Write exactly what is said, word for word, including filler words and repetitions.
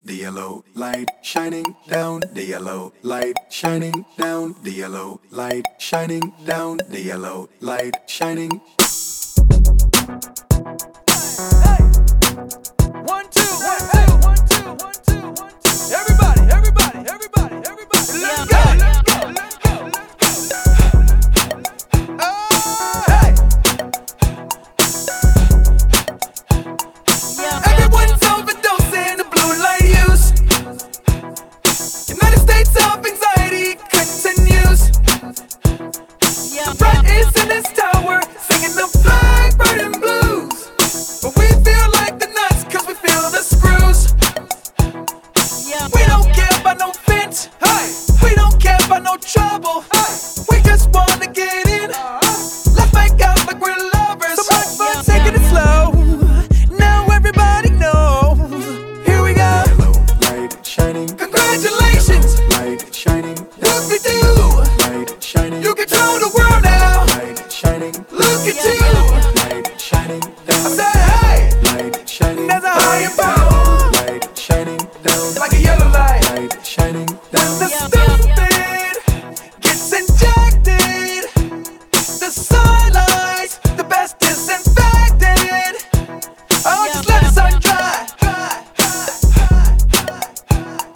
the yellow light shining down, the yellow light shining down, the yellow light shining down, the yellow light shining. Hey, one, two, one, two, one, two, one, two, one, two. Everybody, everybody, everybody, everybody. Let's go, let's go, let's go, let's go. Oh, hey. Everyone's overdosing the blue light use. United States of anxiety continues. The threat is in this tower, singing the flag burning blues. But we feel like the nuts, cause we feel the screws. We don't care about no fence, hey. We don't care about no trouble, hey. We just wanna get in. Let's make out like we're lovers. So much fun taking it slow. Now everybody knows. Here we go. The yellow light shining. Congratulations.